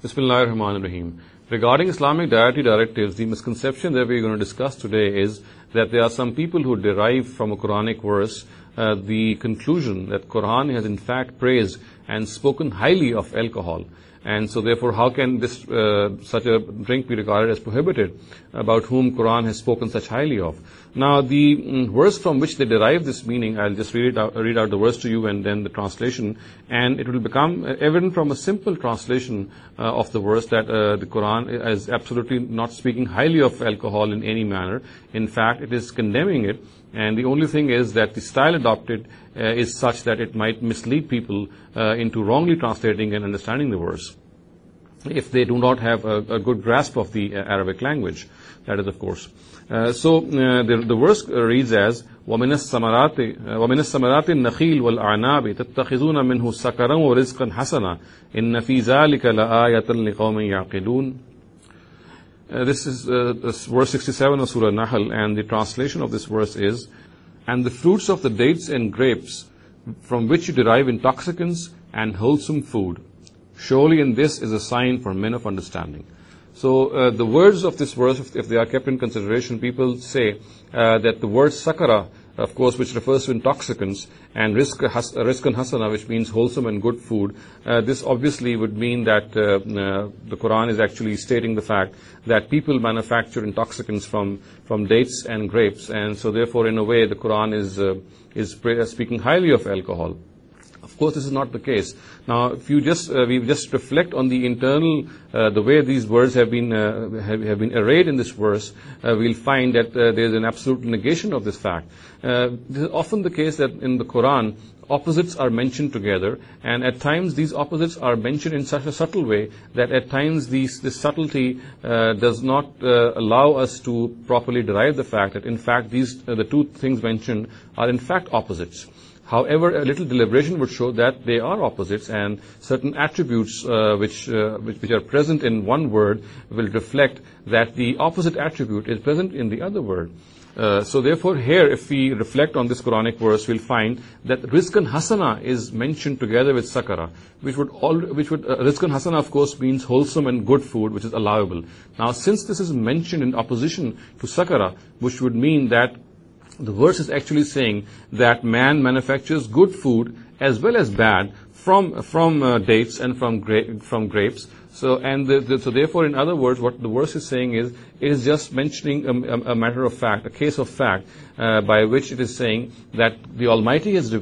Bismillahir Rahmanir Rahim. Regarding Islamic dietary directives, the misconception that we're going to discuss today is that there are some people who derive from a Quranic verse the conclusion that Quran has in fact praised and spoken highly of alcohol. And so therefore, how can this such a drink be regarded as prohibited, about whom Quran has spoken such highly of? Now, the verse from which they derive this meaning, I'll just read out the verse to you and then the translation, and it will become evident from a simple translation of the verse that the Quran is absolutely not speaking highly of alcohol in any manner. In fact, it is condemning it. And the only thing is that the style adopted is such that it might mislead people into wrongly translating and understanding the verse, if they do not have a good grasp of the Arabic language. That is, of course. So the verse reads as, وَمِنَ الثَّمَرَاتِ النَّخِيلِ وَالْأَعْنَابِ تَتَّخِذُونَ مِنْهُ سَكَرًا وَرِزْقًا حَسَنًا إِنَّ فِي ذَلِكَ لَآيَةً لِقَوْمٍ يَعْقِلُونَ. This is verse 67 of Surah Nahl, and the translation of this verse is, and the fruits of the dates and grapes, from which you derive intoxicants and wholesome food. Surely in this is a sign for men of understanding. So the words of this verse, if they are kept in consideration, people say that the word sakara, of course, which refers to intoxicants, and rizqan hasana, which means wholesome and good food, this obviously would mean that the Quran is actually stating the fact that people manufacture intoxicants from dates and grapes, and so therefore, in a way, the Quran is speaking highly of alcohol. Of course, this is not the case. Now, if we just reflect on the internal, the way these words have been arrayed in this verse, we'll find that there is an absolute negation of this fact. This is often the case that in the Quran, opposites are mentioned together, and at times these opposites are mentioned in such a subtle way that at times this subtlety does not allow us to properly derive the fact that in fact the two things mentioned are in fact opposites. However, a little deliberation would show that they are opposites, and certain attributes which are present in one word will reflect that the opposite attribute is present in the other word. So therefore, here, if we reflect on this Quranic verse, we'll find that rizqan hasana is mentioned together with sakara, which would rizqan hasana, of course, means wholesome and good food, which is allowable. Now, since this is mentioned in opposition to sakara, which would mean that the verse is actually saying that man manufactures good food as well as bad from dates and from grapes. So therefore, in other words, what the verse is saying is, it is just mentioning a matter of fact, a case of fact, by which it is saying that the Almighty has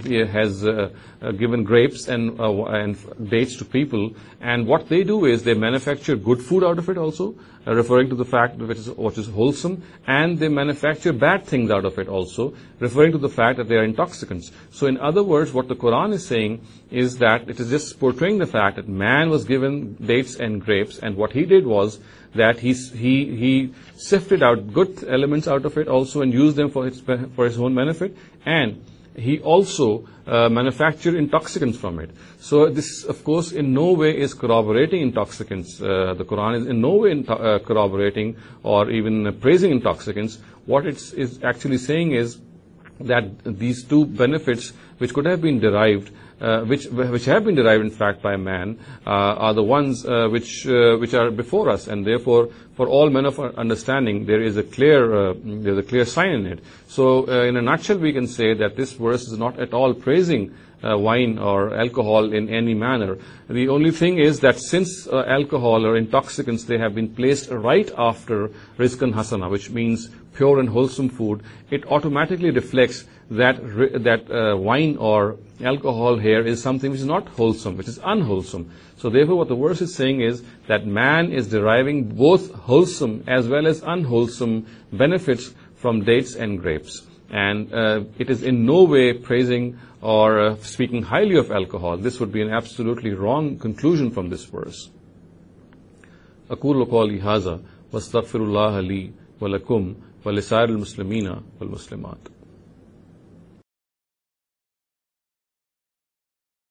given grapes and dates to people, and what they do is they manufacture good food out of it also, referring to the fact which is wholesome, and they manufacture bad things out of it also, referring to the fact that they are intoxicants. So in other words, what the Quran is saying is that it is just portraying the fact that man was given dates and grapes, and what he did was that he sifted out good elements out of it also and used them for his own benefit, and he also manufactured intoxicants from it. So this, of course, in no way is corroborating intoxicants. The Quran is in no way corroborating or even praising intoxicants. What it is actually saying is that these two benefits, which could have been derived, which have been derived, in fact, by man, are the ones which are before us, and therefore, for all men of understanding, there is a clear sign in it. So, in a nutshell, we can say that this verse is not at all praising wine or alcohol in any manner. The only thing is that since alcohol or intoxicants, they have been placed right after rizqan hasana, which means pure and wholesome food, it automatically reflects that wine or alcohol here is something which is not wholesome, which is unwholesome. So therefore, what the verse is saying is that man is deriving both wholesome as well as unwholesome benefits from dates and grapes. And it is in no way praising or speaking highly of alcohol. This would be an absolutely wrong conclusion from this verse. أقول قولي هذا واستغفر الله لي ولكم ولسائر المسلمين والمسلمات.